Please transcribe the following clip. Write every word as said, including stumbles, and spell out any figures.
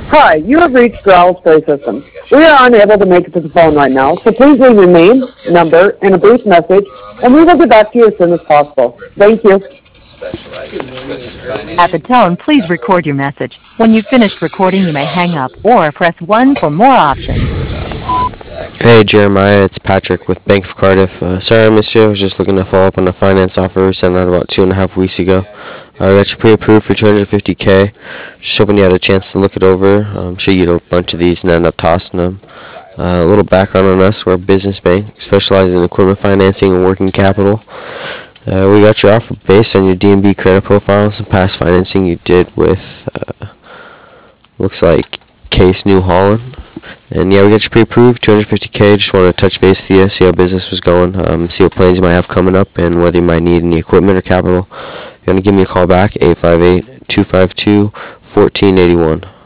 Hi, you have reached Growl Spray Systems. We are unable to make it to the phone right now, so please leave your name, number, and a brief message, and we will get back to you as soon as possible. Thank you. At the tone, please record your message. When you've finished recording, you may hang up or press one for more options. Hey Jeremiah, it's Patrick with Bank of Cardiff. Uh, sorry I missed you. I was just looking to follow up on the finance offer we sent out about two and a half weeks ago. I got you pre-approved for two hundred fifty K. Just hoping you had a chance to look it over. I'm sure you get a bunch of these and end up tossing them. Uh, a little background on us: we're a business bank specializing in equipment financing and working capital. Uh, we got your offer based on your D and B credit profile and some past financing you did with, uh, looks like Case New Holland. And yeah, we got you pre-approved, two hundred fifty K. Just wanted to touch base with you, see how business was going, um, see what plans you might have coming up, and whether you might need any equipment or capital. If you want to give me a call back, eight five eight, two five two, one four eight one.